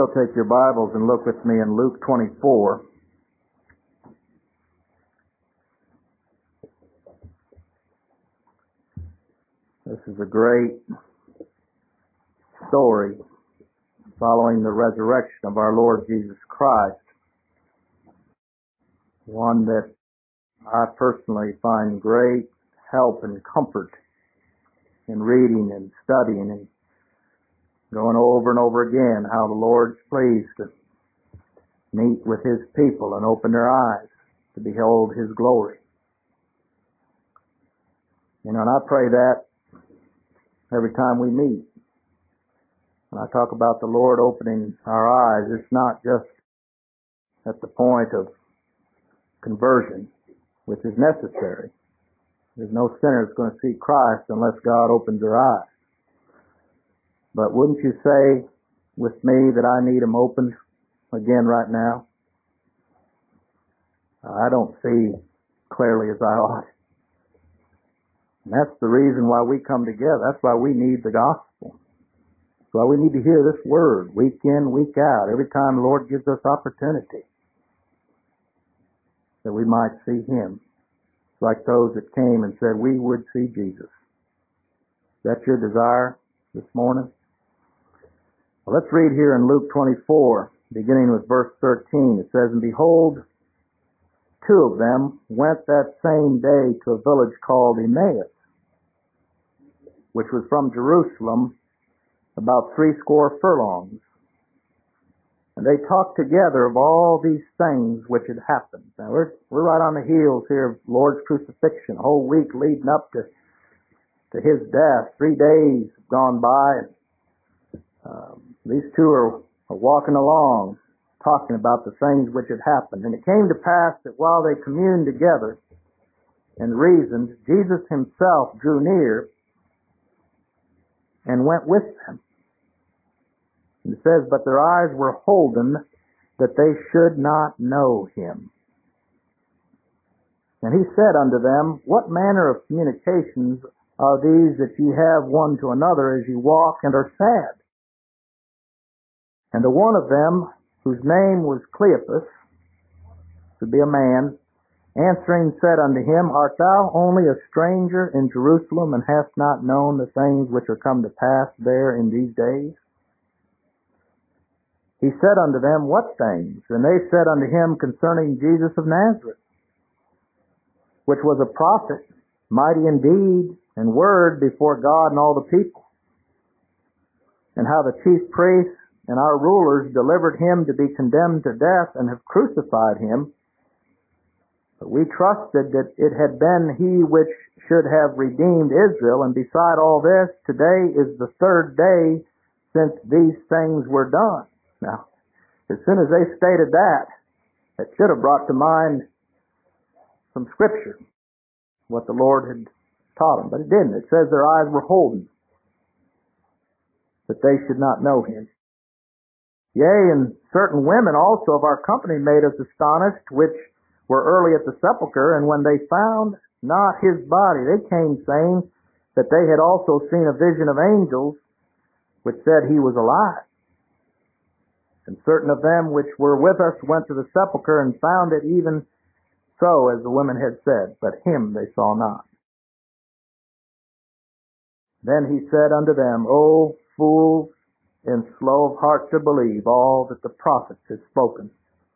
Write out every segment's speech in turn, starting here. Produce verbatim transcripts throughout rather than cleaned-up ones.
You'll take your Bibles and look with me in Luke twenty-four. This is a great story following the resurrection of our Lord Jesus Christ. One that I personally find great help and comfort in reading and studying and going over and over again how the Lord's pleased to meet with His people and open their eyes to behold His glory. You know, and I pray that every time we meet. When I talk about the Lord opening our eyes, it's not just at the point of conversion, which is necessary. There's no sinner that's going to see Christ unless God opens their eyes. But wouldn't you say with me that I need them opened again right now? I don't see clearly as I ought. And that's the reason why we come together. That's why we need the gospel. That's why we need to hear this word week in, week out, every time the Lord gives us opportunity, that we might see Him. Like those that came and said, we would see Jesus. Is that your desire this morning? Well, let's read here in Luke twenty-four, beginning with verse thirteen. It says, "And behold, two of them went that same day to a village called Emmaus, which was from Jerusalem about threescore furlongs. And they talked together of all these things which had happened." Now, we're, we're right on the heels here of the Lord's crucifixion, a whole week leading up to, to His death. Three days have gone by, and um, these two are, are walking along, talking about the things which had happened. And it came to pass that while they communed together and reasoned, Jesus Himself drew near and went with them. And it says, "But their eyes were holden that they should not know Him. And He said unto them, What manner of communications are these that ye have one to another as ye walk and are sad? And the one of them, whose name was Cleopas, to be a man, answering said unto him, Art thou only a stranger in Jerusalem, and hast not known the things which are come to pass there in these days? He said unto them, What things? And they said unto him concerning Jesus of Nazareth, which was a prophet, mighty in deed and word before God and all the people, and how the chief priests and our rulers delivered Him to be condemned to death and have crucified Him. But we trusted that it had been He which should have redeemed Israel, and beside all this, today is the third day since these things were done." Now, as soon as they stated that, it should have brought to mind some scripture, what the Lord had taught them, but it didn't. It says their eyes were holden, that they should not know Him. Yea, and certain women also of our company made us astonished, which were early at the sepulchre, and when they found not His body, they came saying that they had also seen a vision of angels, which said He was alive. And certain of them which were with us went to the sepulchre, and found it even so as the women had said, but Him they saw not. Then He said unto them, O fools, and slow of heart to believe all that the prophets had spoken.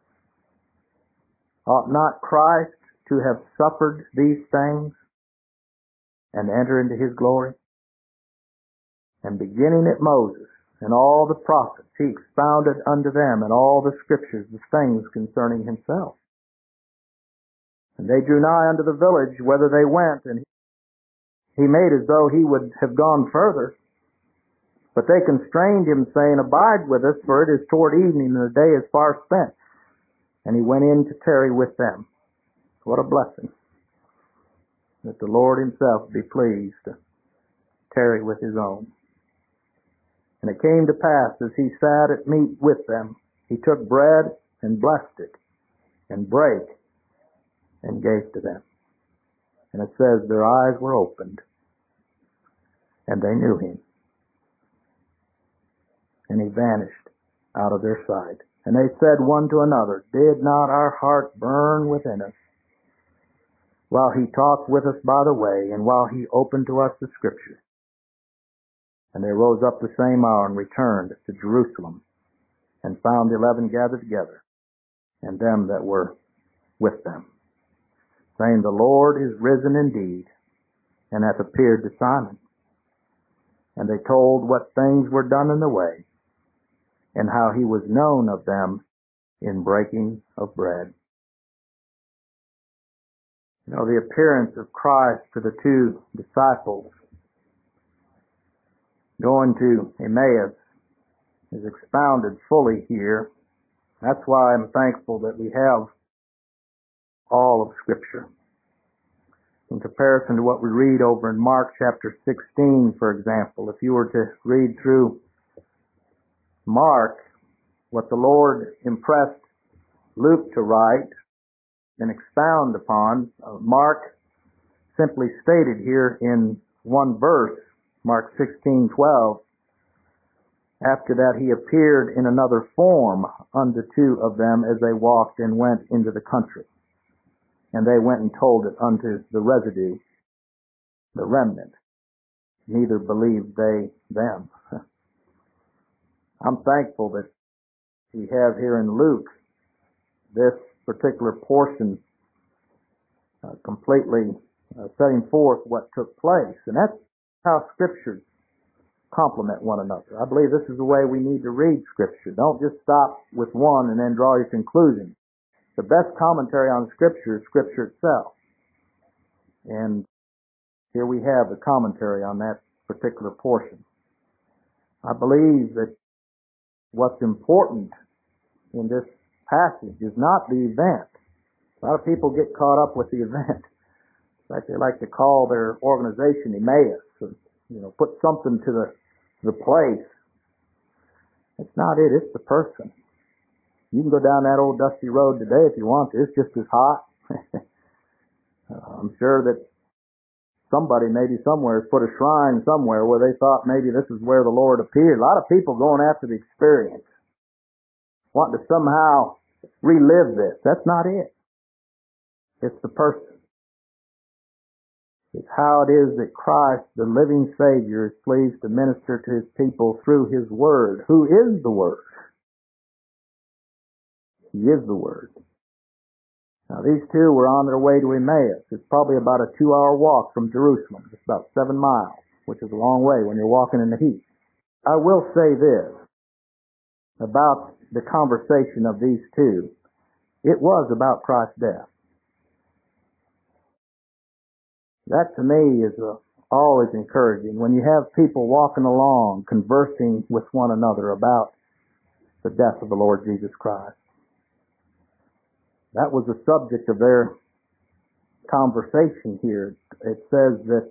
Ought not Christ to have suffered these things and enter into His glory? And beginning at Moses and all the prophets, He expounded unto them in all the scriptures the things concerning Himself. And they drew nigh unto the village whither they went, and He made as though He would have gone further. But they constrained Him, saying, Abide with us, for it is toward evening, and the day is far spent. And He went in to tarry with them. What a blessing, that the Lord Himself be pleased to tarry with His own. And it came to pass, as He sat at meat with them, He took bread and blessed it, and brake, and gave to them. And it says their eyes were opened, and they knew Him. And He vanished out of their sight. And they said one to another, Did not our heart burn within us while he talked with us by the way, and while he opened to us the Scriptures? And they rose up the same hour and returned to Jerusalem, and found the eleven gathered together, and them that were with them, saying, The Lord is risen indeed, and hath appeared to Simon. And they told what things were done in the way, and how he was known of them in breaking of bread. You know, the appearance of Christ to the two disciples going to Emmaus is expounded fully here. That's why I'm thankful that we have all of Scripture. In comparison to what we read over in Mark chapter sixteen, for example, if you were to read through Mark, what the Lord impressed Luke to write and expound upon, uh, Mark simply stated here in one verse, Mark sixteen twelve, after that he appeared in another form unto two of them as they walked and went into the country. And they went and told it unto the residue, the remnant. Neither believed they them. I'm thankful that we have here in Luke this particular portion uh, completely uh, setting forth what took place. And that's how Scriptures complement one another. I believe this is the way we need to read Scripture. Don't just stop with one and then draw your conclusion. The best commentary on Scripture is Scripture itself. And here we have the commentary on that particular portion. I believe that what's important in this passage is not the event. A lot of people get caught up with the event. In fact, they like to call their organization Emmaus, and, you know, put something to the the place. It's not it, it's the person. You can go down that old dusty road today if you want to. It's just as hot. uh, I'm sure that somebody maybe somewhere has put a shrine somewhere where they thought maybe this is where the Lord appeared. A lot of people going after the experience, wanting to somehow relive this. That's not it. It's the person. It's how it is that Christ, the living Savior, is pleased to minister to His people through His Word. Who is the Word? He is the Word. Now, these two were on their way to Emmaus. It's probably about a two-hour walk from Jerusalem. It's about seven miles, which is a long way when you're walking in the heat. I will say this about the conversation of these two. It was about Christ's death. That to me is uh, always encouraging. When you have people walking along, conversing with one another about the death of the Lord Jesus Christ. That was the subject of their conversation here. It says that,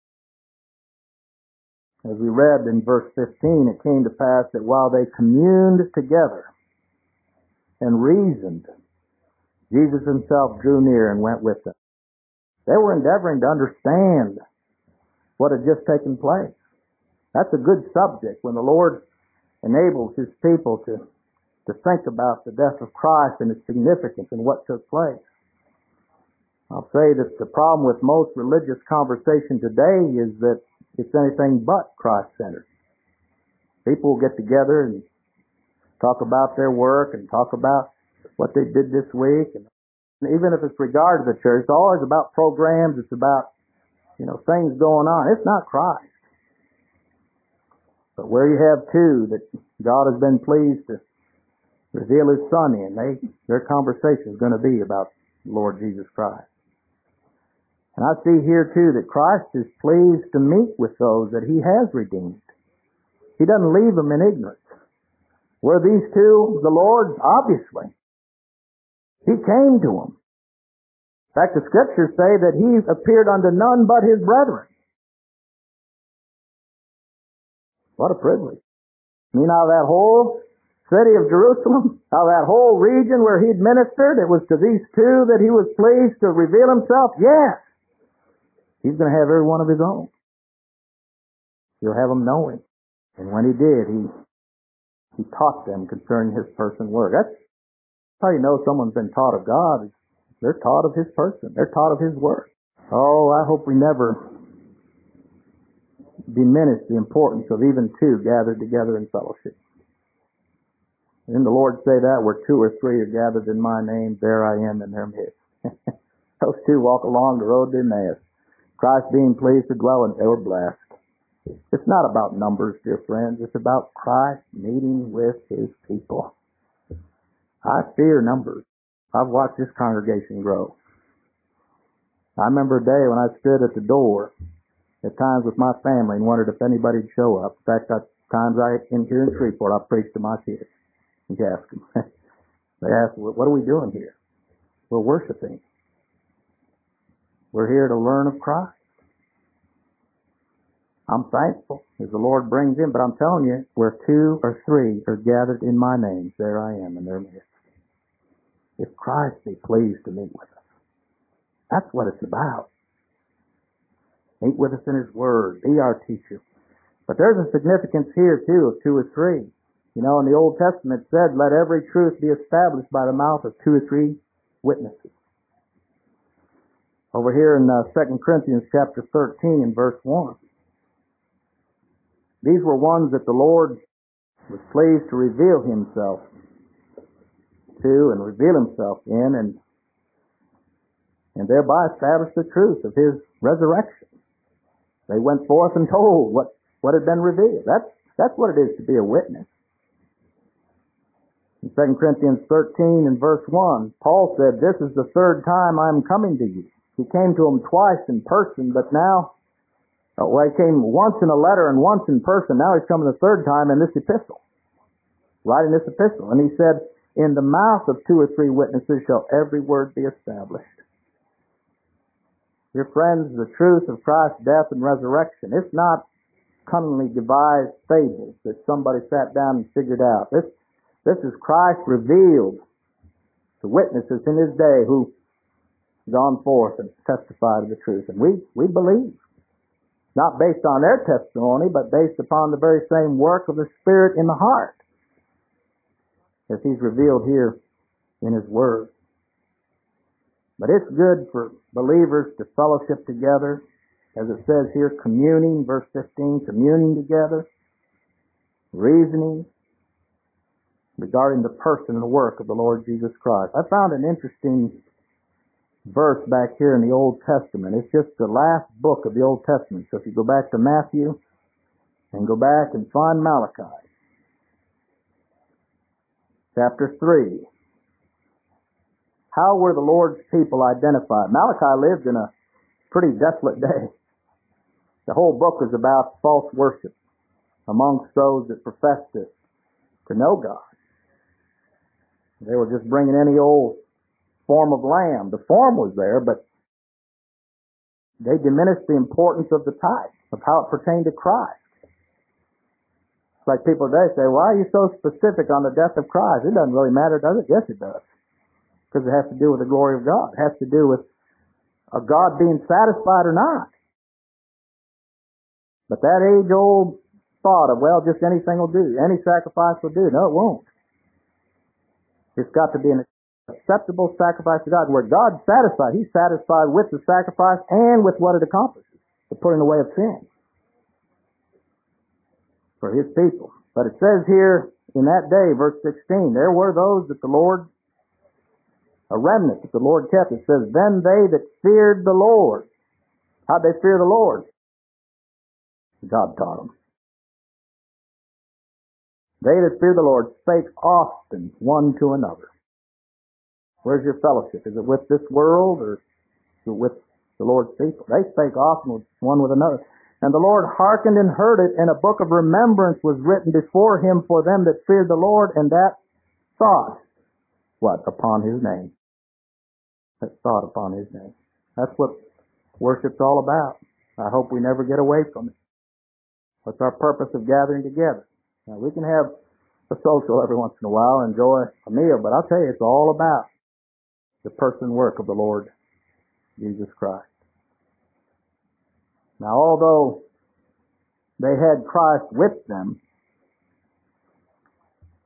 as we read in verse fifteen, it came to pass that while they communed together and reasoned, Jesus Himself drew near and went with them. They were endeavoring to understand what had just taken place. That's a good subject when the Lord enables His people to, to think about the death of Christ and its significance and what took place. I'll say that the problem with most religious conversation today is that it's anything but Christ-centered. People will get together and talk about their work and talk about what they did this week, and even if it's regard to the church, it's always about programs. It's about, you know, things going on. It's not Christ. But where you have two that God has been pleased to reveal His Son in, they their conversation is going to be about the Lord Jesus Christ. And I see here too that Christ is pleased to meet with those that He has redeemed. He doesn't leave them in ignorance. Were these two the Lord's? Obviously. He came to them. In fact, the Scriptures say that He appeared unto none but His brethren. What a privilege. You know, that whole city of Jerusalem, how that whole region where He'd ministered, it was to these two that He was pleased to reveal Himself? Yes. He's going to have every one of His own. He'll have them know Him. And when He did, He He taught them concerning His person and work. That's how you know someone's been taught of God. They're taught of His person. They're taught of His work. Oh, I hope we never diminish the importance of even two gathered together in fellowship. Didn't the Lord say that? Where two or three are gathered in my name, there I am in their midst. Those two walk along the road to Emmaus. Christ being pleased to dwell in, they were blessed. It's not about numbers, dear friends. It's about Christ meeting with His people. I fear numbers. I've watched this congregation grow. I remember a day when I stood at the door at times with my family and wondered if anybody'd show up. In fact, at times I, in here in Shreveport, I preached to my kids and asked them. They asked, what are we doing here? We're worshiping. We're here to learn of Christ. I'm thankful as the Lord brings in, but I'm telling you, where two or three are gathered in my name, there I am in their midst. If Christ be pleased to meet with us. That's what it's about. Meet with us in His Word. Be our teacher. But there's a significance here, too, of two or three. You know, in the Old Testament it said, let every truth be established by the mouth of two or three witnesses. Over here in uh, Second Corinthians chapter thirteen and verse one. These were ones that the Lord was pleased to reveal Himself to and reveal Himself in and and thereby establish the truth of His resurrection. They went forth and told what, what had been revealed. That's, that's what it is to be a witness. In Second Corinthians thirteen and verse one, Paul said, this is the third time I am coming to you. He came to them twice in person, but now, well, he came once in a letter and once in person. Now he's coming the third time in this epistle, writing this epistle. And he said, in the mouth of two or three witnesses shall every word be established. Dear friends, the truth of Christ's death and resurrection, it's not cunningly devised fables that somebody sat down and figured out. This, this is Christ revealed to witnesses in His day who gone forth and testified of the truth. And we, we believe. Not based on their testimony, but based upon the very same work of the Spirit in the heart, as He's revealed here in His Word. But it's good for believers to fellowship together, as it says here, communing, verse fifteen, communing together, reasoning regarding the person and the work of the Lord Jesus Christ. I found an interesting verse back here in the Old Testament. It's just the last book of the Old Testament. So if you go back to Matthew and go back and find Malachi, chapter three. How were the Lord's people identified? Malachi lived in a pretty desolate day. The whole book is about false worship amongst those that professed to, to know God. They were just bringing any old form of lamb. The form was there, but they diminished the importance of the type, of how it pertained to Christ. It's like people today say, why are you so specific on the death of Christ? It doesn't really matter, does it? Yes, it does. Because it has to do with the glory of God. It has to do with a God being satisfied or not. But that age-old thought of, well, just anything will do, any sacrifice will do. No, it won't. It's got to be an acceptable sacrifice to God. Where God's satisfied, He's satisfied with the sacrifice and with what it accomplishes, the putting away of sin for His people. But it says here in that day, verse sixteen, there were those that the Lord, a remnant that the Lord kept. It says, then they that feared the Lord. How'd they fear the Lord? God taught them. They that fear the Lord spake often one to another. Where's your fellowship? Is it with this world or is it with the Lord's people? They spake often with one with another. And the Lord hearkened and heard it, and a book of remembrance was written before Him for them that feared the Lord, and that thought, what? Upon His name. That thought upon His name. That's what worship's all about. I hope we never get away from it. What's our purpose of gathering together? Now, we can have a social every once in a while, enjoy a meal, but I'll tell you, it's all about the person and work of the Lord Jesus Christ. Now, although they had Christ with them,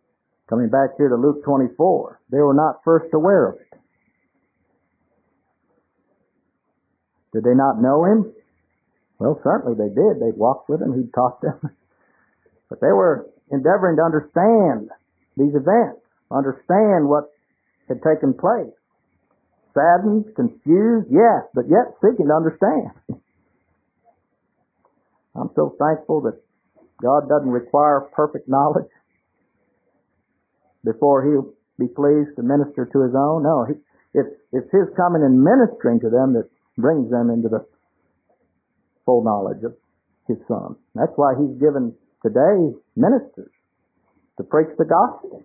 Coming back here to Luke twenty-four, they were not first aware of it. Did they not know him? Well, certainly they did. They'd walked with him. He'd taught them. But they were endeavoring to understand these events, understand what had taken place. Saddened, confused, yes, but yet seeking to understand. I'm so thankful that God doesn't require perfect knowledge before He'll be pleased to minister to His own. No, he, it's, it's His coming and ministering to them that brings them into the full knowledge of His Son. That's why He's given today ministers to preach the gospel.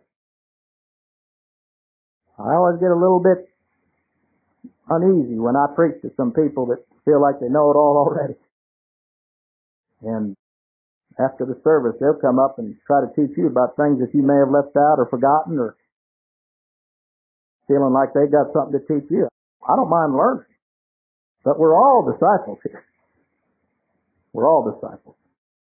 I always get a little bit uneasy when I preach to some people that feel like they know it all already. And after the service, they'll come up and try to teach you about things that you may have left out or forgotten, or feeling like they got something to teach you. I don't mind learning, but we're all disciples here. We're all disciples.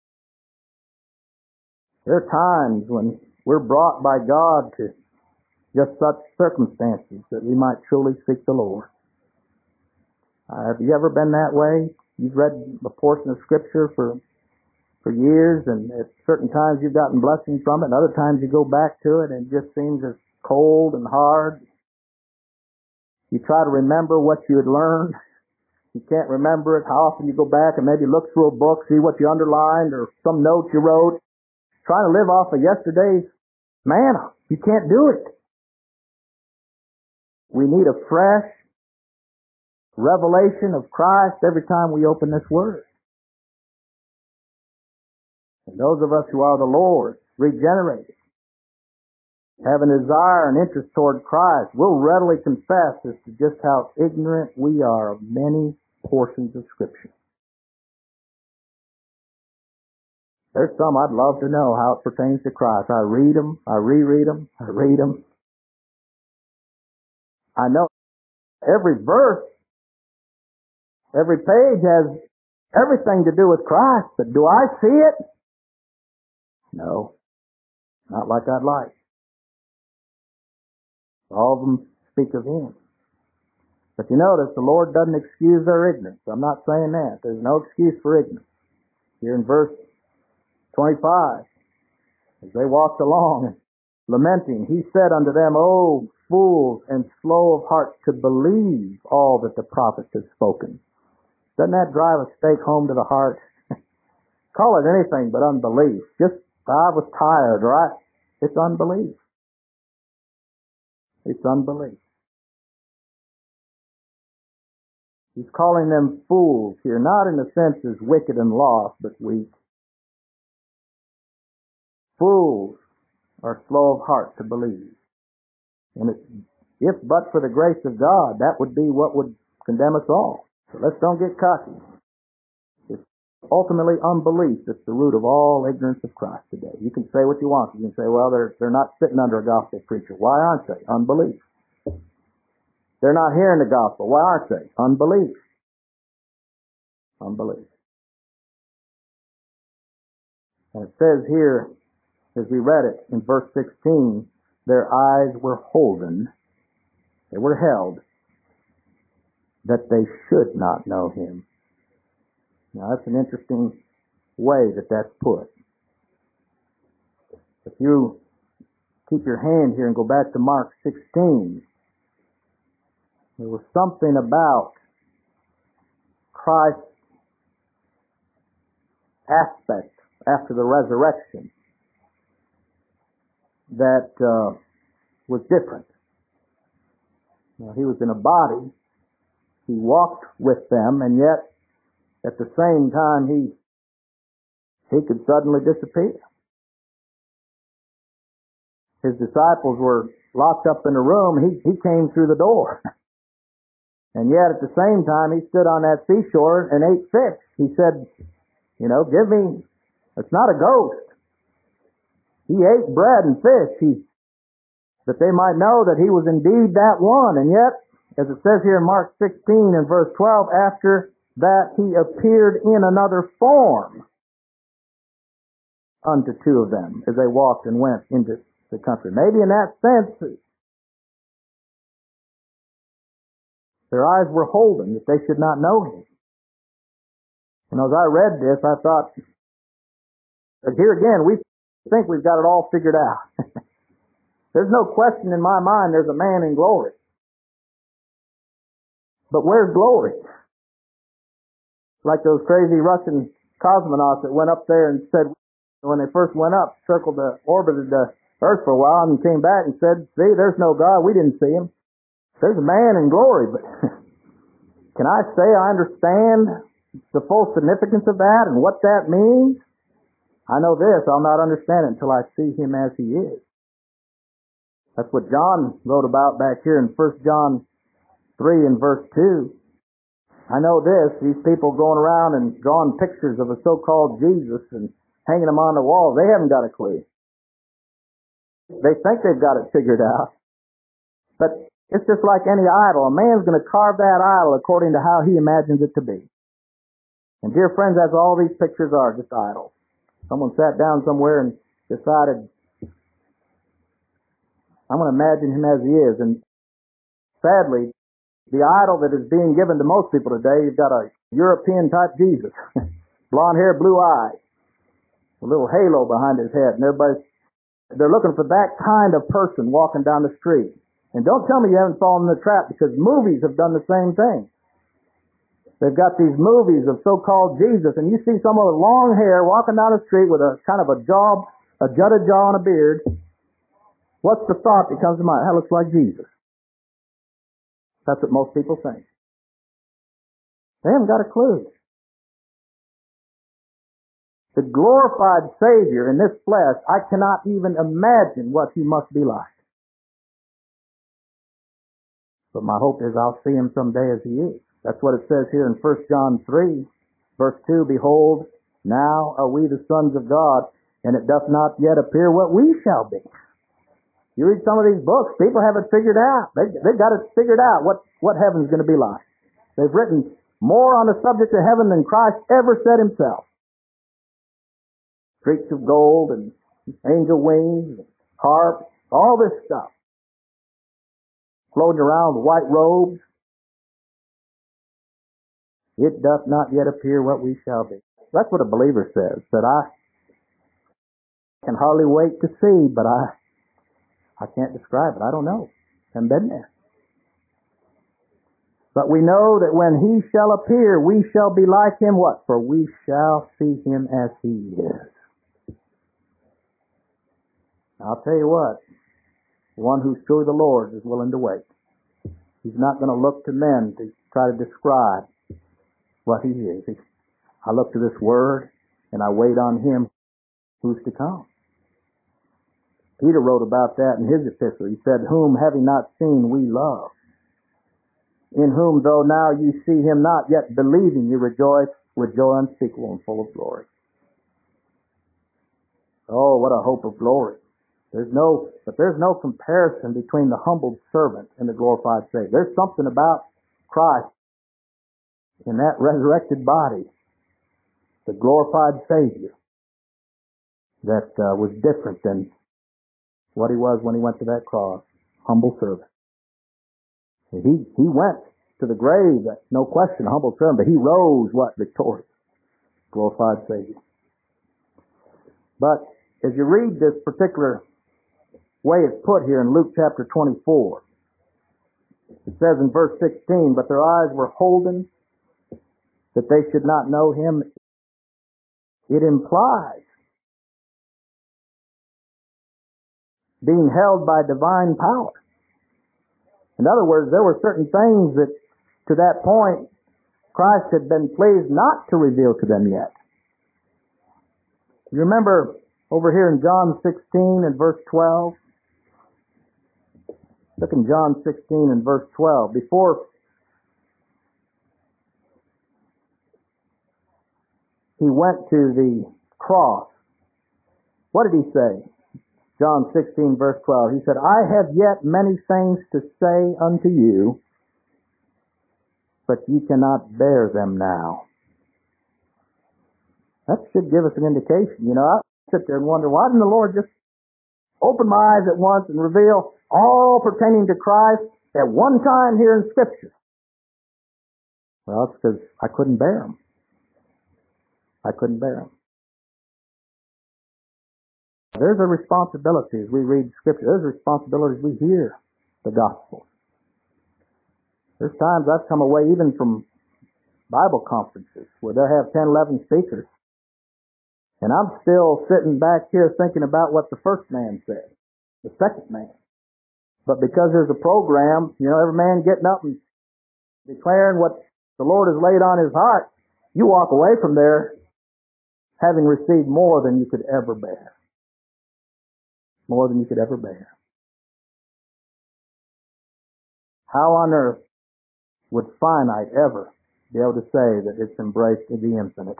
There are times when we're brought by God to just such circumstances that we might truly seek the Lord. Uh, have you ever been that way? You've read a portion of Scripture for for years, and at certain times you've gotten blessing from it, and other times you go back to it and it just seems as cold and hard. You try to remember what you had learned. You can't remember it. How often you go back and maybe look through a book, see what you underlined or some notes you wrote. Trying to live off of yesterday's manna. You can't do it. We need a fresh revelation of Christ every time we open this Word. And those of us who are the Lord's, regenerated, have a desire and interest toward Christ, will readily confess as to just how ignorant we are of many portions of Scripture. There's some I'd love to know how it pertains to Christ. I read them, I reread them, I read them. I know every verse, every page has everything to do with Christ, but do I see it? No, not like I'd like. All of them speak of Him. But you notice the Lord doesn't excuse their ignorance. I'm not saying that. There's no excuse for ignorance. Here in verse twenty-five, as they walked along, lamenting, He said unto them, O fools and slow of heart to believe all that the prophets have spoken. Doesn't that drive a stake home to the heart? Call it anything but unbelief. Just, I was tired, right? It's unbelief. It's unbelief. He's calling them fools here, not in the sense as wicked and lost, but weak. Fools are slow of heart to believe. And it, if but for the grace of God, that would be what would condemn us all. So let's don't get cocky. It's ultimately unbelief that's the root of all ignorance of Christ today. You can say what you want. You can say, well, they're, they're not sitting under a gospel preacher. Why aren't they? Unbelief. They're not hearing the gospel. Why aren't they? Unbelief. Unbelief. And it says here, as we read it in verse sixteen, their eyes were holden, they were held, that they should not know Him. Now that's an interesting way that that's put. If you keep your hand here and go back to Mark sixteen, there was something about Christ's aspect after the resurrection that uh, was different. Now, He was in a body. He walked with them, and yet at the same time he he could suddenly disappear. His disciples were locked up in a room. He, he came through the door. And yet at the same time, he stood on that seashore and ate fish. He said, you know, give me, it's not a ghost. He ate bread and fish. He, that they might know that he was indeed that one. And yet, as it says here in Mark sixteen and verse twelve, after that he appeared in another form unto two of them as they walked and went into the country. Maybe in that sense, their eyes were holden that they should not know him. And as I read this, I thought, but here again, we think we've got it all figured out. There's no question in my mind there's a man in glory. But where's glory? Like those crazy Russian cosmonauts that went up there and said, when they first went up, circled the, orbited the Earth for a while and came back and said, see, there's no God. We didn't see him. There's a man in glory. But can I say I understand the full significance of that and what that means? I know this, I'll not understand it until I see him as he is. That's what John wrote about back here in First John three and verse two. I know this, these people going around and drawing pictures of a so-called Jesus and hanging them on the wall, they haven't got a clue. They think they've got it figured out. But it's just like any idol. A man's going to carve that idol according to how he imagines it to be. And dear friends, that's all these pictures are, just idols. Someone sat down somewhere and decided, I'm going to imagine him as he is. And sadly, the idol that is being given to most people today, you've got a European-type Jesus. Blonde hair, blue eyes. A little halo behind his head. And everybody's, they're looking for that kind of person walking down the street. And don't tell me you haven't fallen in the trap, because movies have done the same thing. They've got these movies of so-called Jesus, and you see someone with long hair walking down the street with a kind of a jaw, a jutted jaw and a beard. What's the thought that comes to mind? That looks like Jesus. That's what most people think. They haven't got a clue. The glorified Savior in this flesh, I cannot even imagine what he must be like. But my hope is I'll see him someday as he is. That's what it says here in First John three, verse two, behold, now are we the sons of God, and it doth not yet appear what we shall be. You read some of these books, people have it figured out. They, they've got it figured out what, what heaven's going to be like. They've written more on the subject of heaven than Christ ever said himself. Streaks of gold and angel wings, and harps, all this stuff. Floating around with white robes. It doth not yet appear what we shall be. That's what a believer says, that I can hardly wait to see, but I I can't describe it. I don't know. I haven't been there. But we know that when he shall appear, we shall be like him, what? For we shall see him as he is. I'll tell you what, the one who's truly the Lord is willing to wait. He's not going to look to men to try to describe what he is. I look to this word and I wait on him who's to come. Peter wrote about that in his epistle. He said, whom having not seen we love, in whom though now you see him not, yet believing you rejoice with joy unspeakable and full of glory. Oh, what a hope of glory. There's no, but there's no comparison between the humbled servant and the glorified Savior. There's something about Christ in that resurrected body, the glorified Savior, that uh, was different than what he was when he went to that cross. Humble servant. He, he went to the grave, no question, a humble servant, but he rose, what? Victorious. Glorified Savior. But as you read this particular way it's put here in Luke chapter twenty-four, it says in verse sixteen, but their eyes were holden that they should not know him. It implies being held by divine power. In other words, there were certain things that to that point Christ had been pleased not to reveal to them yet. You remember over here in John sixteen and verse twelve? Look in John sixteen and verse twelve. Before he went to the cross, what did he say? John sixteen verse twelve. He said, I have yet many things to say unto you, but ye cannot bear them now. That should give us an indication. You know, I sit there and wonder, why didn't the Lord just open my eyes at once and reveal all pertaining to Christ at one time here in Scripture? Well, it's because I couldn't bear them. I couldn't bear them. There's a responsibility as we read Scripture. There's a responsibility as we hear the gospel. There's times I've come away even from Bible conferences where they have ten, eleven speakers, and I'm still sitting back here thinking about what the first man said, the second man. But because there's a program, you know, every man getting up and declaring what the Lord has laid on his heart, you walk away from there having received more than you could ever bear. More than you could ever bear. How on earth would finite ever be able to say that it's embraced the infinite?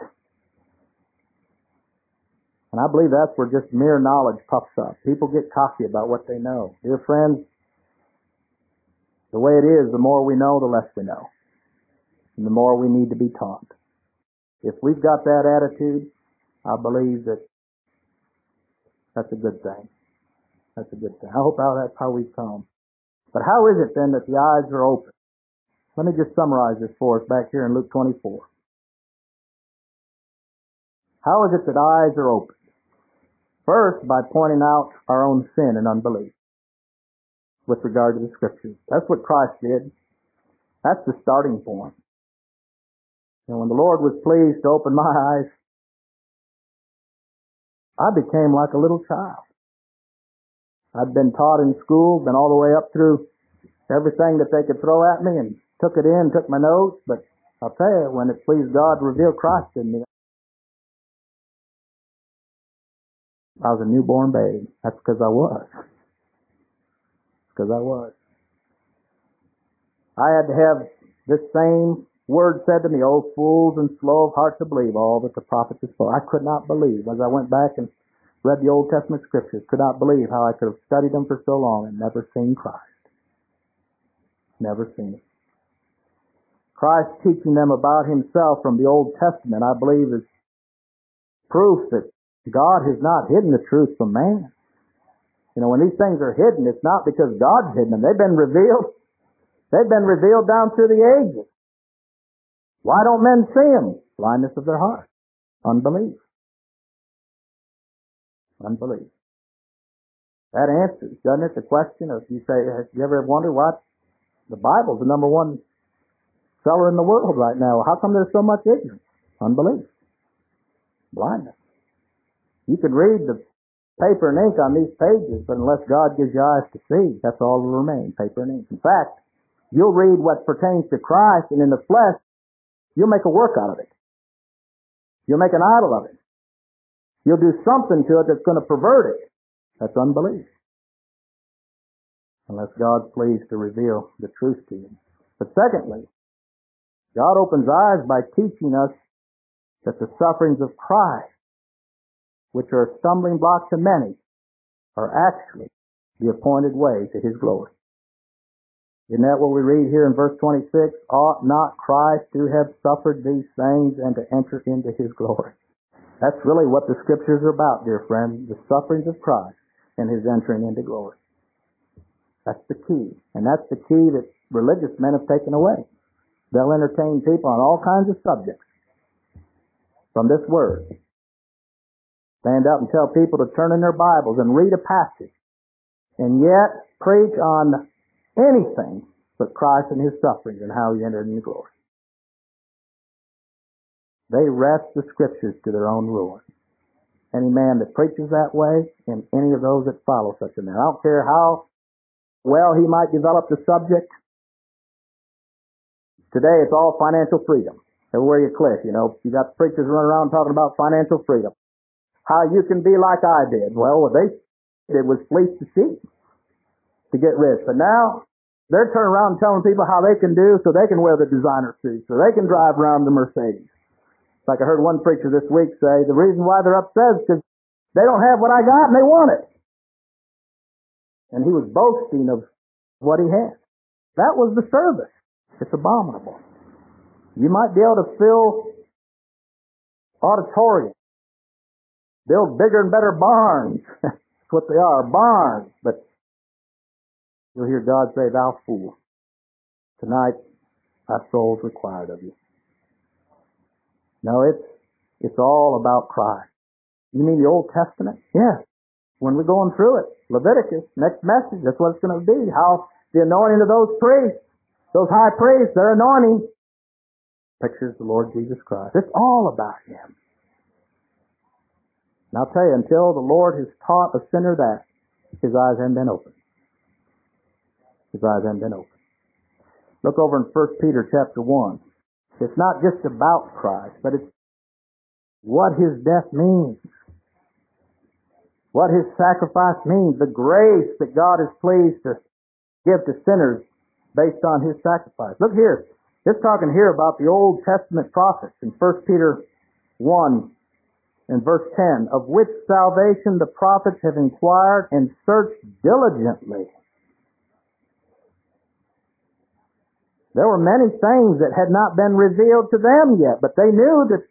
And I believe that's where just mere knowledge puffs up. People get cocky about what they know. Dear friends, the way it is, the more we know, the less we know. And the more we need to be taught. If we've got that attitude, I believe that that's a good thing. That's a good thing. I hope how that's how we've come. But how is it then that the eyes are open? Let me just summarize this for us back here in Luke twenty-four. How is it that eyes are open? First, by pointing out our own sin and unbelief with regard to the Scriptures. That's what Christ did. That's the starting point. And when the Lord was pleased to open my eyes, I became like a little child. I'd been taught in school, been all the way up through everything that they could throw at me and took it in, took my notes, but I'll tell you, when it pleased God to reveal Christ in me, I was a newborn babe. That's because I was. Because I was. I had to have this same word said to me, "O fools and slow of heart to believe all that the prophets have spoken." I could not believe, as I went back and read the Old Testament Scriptures, could not believe how I could have studied them for so long and never seen Christ. Never seen it. Christ teaching them about himself from the Old Testament, I believe, is proof that God has not hidden the truth from man. You know, when these things are hidden, it's not because God's hidden them. They've been revealed. They've been revealed down through the ages. Why don't men see them? Blindness of their heart. Unbelief. Unbelief. That answers, doesn't it, the question of, you say, have you ever wondered why the Bible's the number one seller in the world right now? How come there's so much ignorance? Unbelief. Blindness. You could read the paper and ink on these pages, but unless God gives you eyes to see, that's all that will remain, paper and ink. In fact, you'll read what pertains to Christ, and in the flesh, you'll make a work out of it. You'll make an idol of it. You'll do something to it that's going to pervert it. That's unbelief. Unless God's pleased to reveal the truth to you. But secondly, God opens eyes by teaching us that the sufferings of Christ, which are a stumbling block to many, are actually the appointed way to His glory. Isn't that what we read here in verse twenty-six? Ought not Christ to have suffered these things and to enter into His glory? That's really what the Scriptures are about, dear friend, the sufferings of Christ and His entering into glory. That's the key. And that's the key that religious men have taken away. They'll entertain people on all kinds of subjects from this word. Stand up and tell people to turn in their Bibles and read a passage, and yet preach on anything but Christ and His sufferings and how He entered into glory. They wrest the Scriptures to their own ruin. Any man that preaches that way, and any of those that follow such a man, I don't care how well he might develop the subject. Today it's all financial freedom. Everywhere you click, you know, you got preachers running around talking about financial freedom. How you can be like I did. Well, what they did was fleece the sheep to get rich. But now they're turning around and telling people how they can do so they can wear the designer suits, so they can drive around the Mercedes. Like I heard one preacher this week say, the reason why they're upset is because they don't have what I got and they want it. And he was boasting of what he had. That was the service. It's abominable. You might be able to fill auditoriums, build bigger and better barns, what they are, barns. But you'll hear God say, thou fool, tonight thy soul's required of you. No, it's, it's all about Christ. You mean the Old Testament? Yes. When we're going through it, Leviticus, next message, that's what it's going to be. How the anointing of those priests, those high priests, their anointing, pictures the Lord Jesus Christ. It's all about Him. And I'll tell you, until the Lord has taught a sinner that, his eyes haven't been opened. His eyes haven't been opened. Look over in First Peter chapter one. It's not just about Christ, but it's what His death means. What His sacrifice means. The grace that God is pleased to give to sinners based on His sacrifice. Look here. It's talking here about the Old Testament prophets in First Peter one and verse ten, of which salvation the prophets have inquired and searched diligently. There were many things that had not been revealed to them yet, but they knew that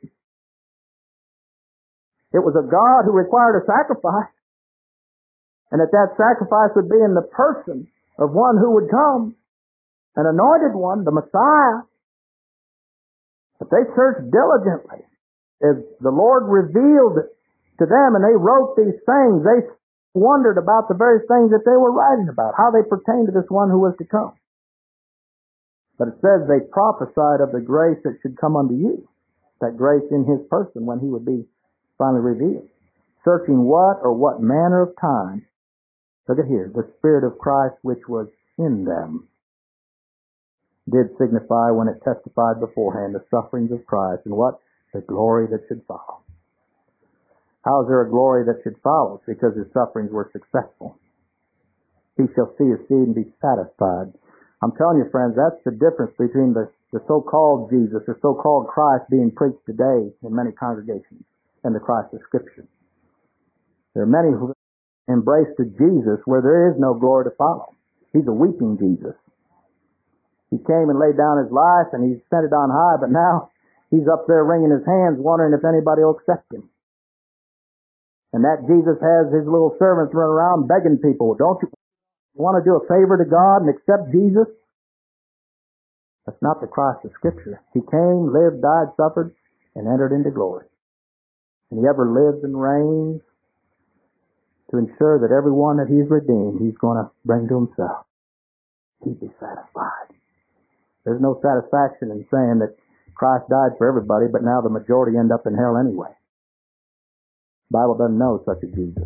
it was a God who required a sacrifice, and that that sacrifice would be in the person of one who would come, an anointed one, the Messiah. But they searched diligently. As the Lord revealed to them and they wrote these things, they wondered about the very things that they were writing about, how they pertained to this one who was to come. But it says they prophesied of the grace that should come unto you, that grace in His person when He would be finally revealed. Searching what or what manner of time, look at here, the Spirit of Christ which was in them did signify when it testified beforehand the sufferings of Christ and what? The glory that should follow. How is there a glory that should follow? It's because His sufferings were successful. He shall see His seed and be satisfied. I'm telling you, friends, that's the difference between the, the so-called Jesus, the so-called Christ being preached today in many congregations and the Christ of Scripture. There are many who embrace the Jesus where there is no glory to follow. He's a weeping Jesus. He came and laid down His life and He's ascended on high, but now He's up there wringing His hands wondering if anybody will accept Him. And that Jesus has His little servants running around begging people, don't you want to do a favor to God and accept Jesus? That's not the Christ of Scripture. He came, lived, died, suffered, and entered into glory. And He ever lives and reigns to ensure that everyone that He's redeemed, He's going to bring to Himself. He'd be satisfied. There's no satisfaction in saying that Christ died for everybody, but now the majority end up in hell anyway. The Bible doesn't know such a Jesus.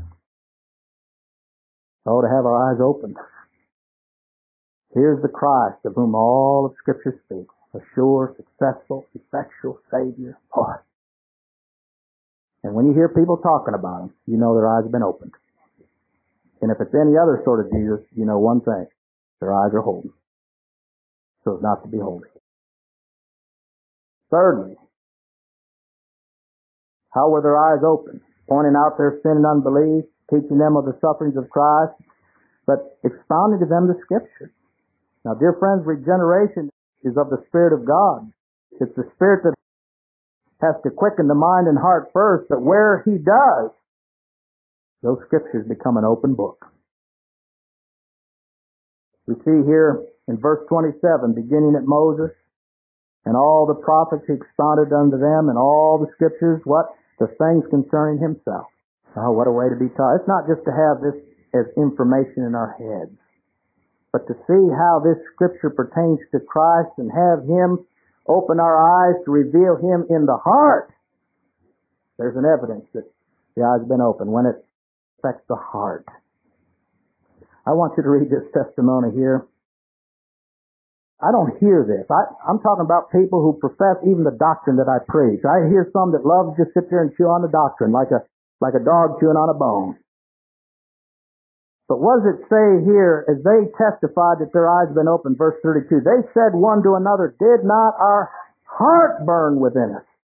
Oh, to have our eyes opened. Here's the Christ of whom all of Scripture speaks. A sure, successful, effectual Savior. Boy. And when you hear people talking about Him, you know their eyes have been opened. And if it's any other sort of Jesus, you know one thing. Their eyes are holden, so as not to be holy. Thirdly, how were their eyes open? Pointing out their sin and unbelief, teaching them of the sufferings of Christ, but expounding to them the Scriptures. Now, dear friends, regeneration is of the Spirit of God. It's the Spirit that has to quicken the mind and heart first, but where He does, those Scriptures become an open book. We see here in verse twenty-seven, beginning at Moses, and all the prophets He expounded unto them, and all the Scriptures, what? The things concerning Himself. Oh, what a way to be taught. It's not just to have this as information in our heads, but to see how this Scripture pertains to Christ and have Him open our eyes to reveal Him in the heart. There's an evidence that the eyes have been opened when it affects the heart. I want you to read this testimony here. I don't hear this. I, I'm talking about people who profess even the doctrine that I preach. I hear some that love to just sit there and chew on the doctrine like a like a dog chewing on a bone. But what does it say here as they testified that their eyes have been opened, verse thirty-two? They said one to another, did not our heart burn within us?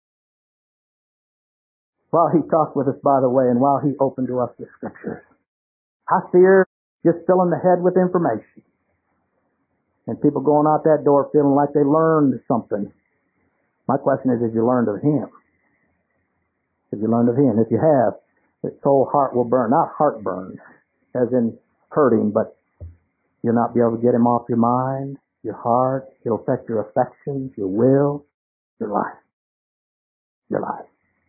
While He talked with us, by the way, and while He opened to us the Scriptures. I fear just filling the head with information. And people going out that door feeling like they learned something. My question is, have you learned of Him? Have you learned of Him? If you have, the soul heart will burn, not heartburn. as in hurting, but you'll not be able to get him off your mind, your heart. It'll affect your affections, your will, your life. Your life.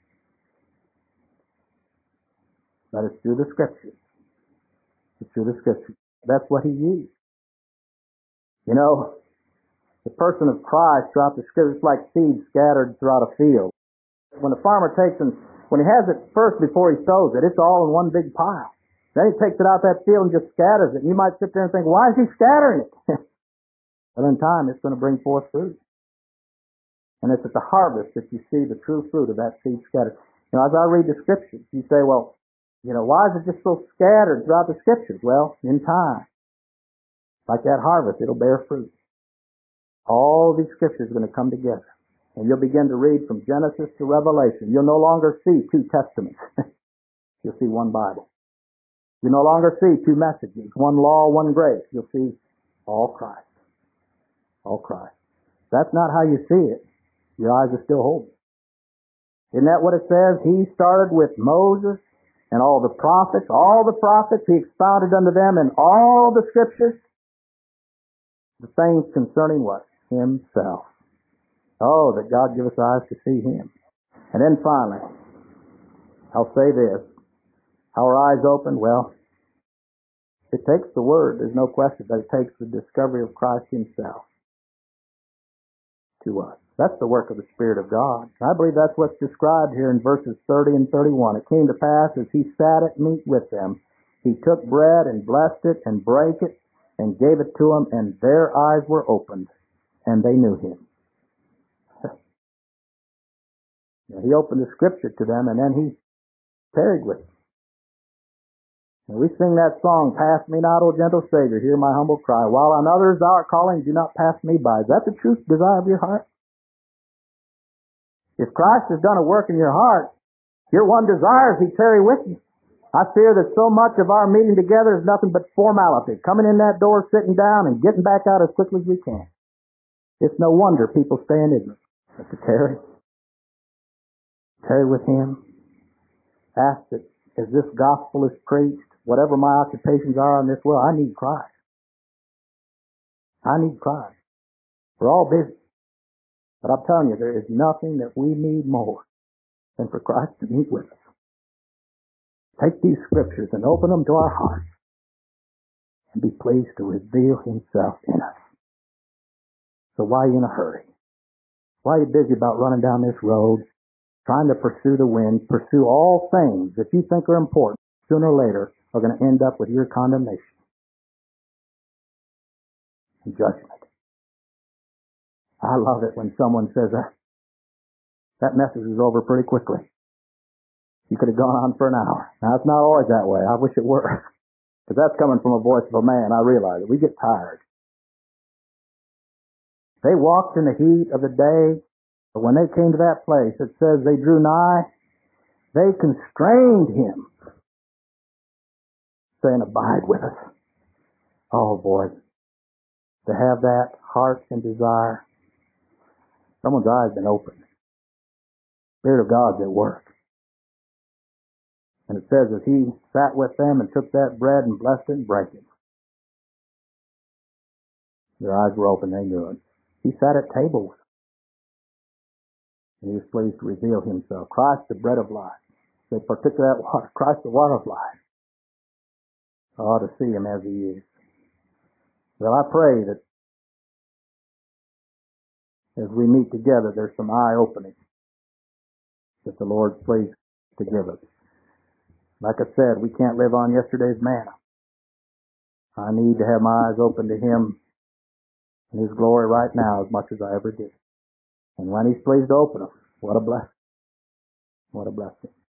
But it's through the Scriptures. It's through the Scriptures. That's what he used. You know, the person of Christ throughout the Scriptures is like seeds scattered throughout a field. When the farmer takes and when he has it first before he sows it, it's all in one big pile. Then he takes it out that field and just scatters it. And you might sit there and think, why is he scattering it? But in time, it's going to bring forth fruit. And it's at the harvest that you see the true fruit of that seed scattered. You know, as I read the Scriptures, you say, well, you know, why is it just so scattered throughout the Scriptures? Well, in time, like that harvest, it'll bear fruit. All these Scriptures are going to come together. And you'll begin to read from Genesis to Revelation. You'll no longer see two testaments. You'll see one Bible. You no longer see two messages, one law, one grace. You'll see all Christ. All Christ. That's not how you see it. Your eyes are still open. Isn't that what it says? He started with Moses and all the prophets. All the prophets, he expounded unto them in all the Scriptures the things concerning what? Himself. Oh, that God give us eyes to see him. And then finally, I'll say this. How are eyes opened? Well, it takes the Word. There's no question that it takes the discovery of Christ himself to us. That's the work of the Spirit of God. I believe that's what's described here in verses thirty and thirty-one. It came to pass as he sat at meat with them, he took bread and blessed it and brake it and gave it to them, and their eyes were opened, and they knew him. He opened the Scripture to them, and then he tarried with them. And we sing that song, Pass me not, O gentle Savior, hear my humble cry. While on others thou art calling, do not pass me by. Is that the true desire of your heart? If Christ has done a work in your heart, your one desire is he tarry with you. I fear that so much of our meeting together is nothing but formality. Coming in that door, sitting down, and getting back out as quickly as we can. It's no wonder people stay in ignorance. But to tarry, tarry with him. Ask that as this gospel is preached, whatever my occupations are in this world, I need Christ. I need Christ. We're all busy. But I'm telling you, there is nothing that we need more than for Christ to meet with us. Take these Scriptures and open them to our hearts and be pleased to reveal himself in us. So why are you in a hurry? Why are you busy about running down this road, trying to pursue the wind, pursue all things that you think are important, sooner or later are going to end up with your condemnation and judgment. I love it when someone says, that, that message is over pretty quickly. You could have gone on for an hour. Now, it's not always that way. I wish it were. Because that's coming from a voice of a man. I realize it. We get tired. They walked in the heat of the day, but when they came to that place, it says they drew nigh. They constrained him, saying, abide with us. Oh, boy. To have that heart and desire. Someone's eyes been opened. The Spirit of God's at work. And it says as he sat with them and took that bread and blessed it and brake it. Their eyes were open, they knew it. He sat at table with them. And he was pleased to reveal himself. Christ, the bread of life. They partook of that water. Christ, the water of life. I ought to see him as he is. Well, I pray that as we meet together, there's some eye opening that the Lord's pleased to give us. Like I said, we can't live on yesterday's manna. I need to have my eyes open to him and his glory right now as much as I ever did. And when he's pleased to open them, what a blessing. What a blessing.